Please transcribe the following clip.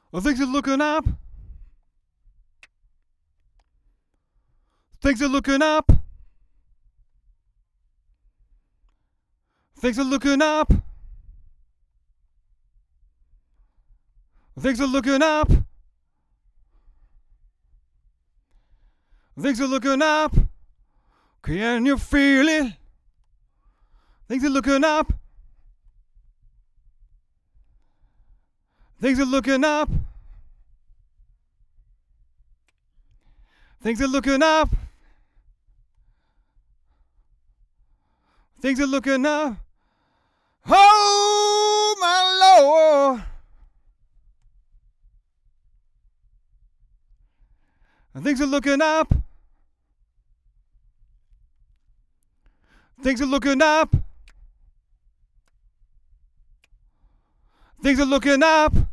Things are looking up. Things are looking up. Things are looking up. Things are looking up. Things are looking up. Can you feel it? Things are looking up. Things are looking up. Things are looking up. Things are looking up. Oh, my Lord. Things are looking up. Things are looking up. Things are looking up.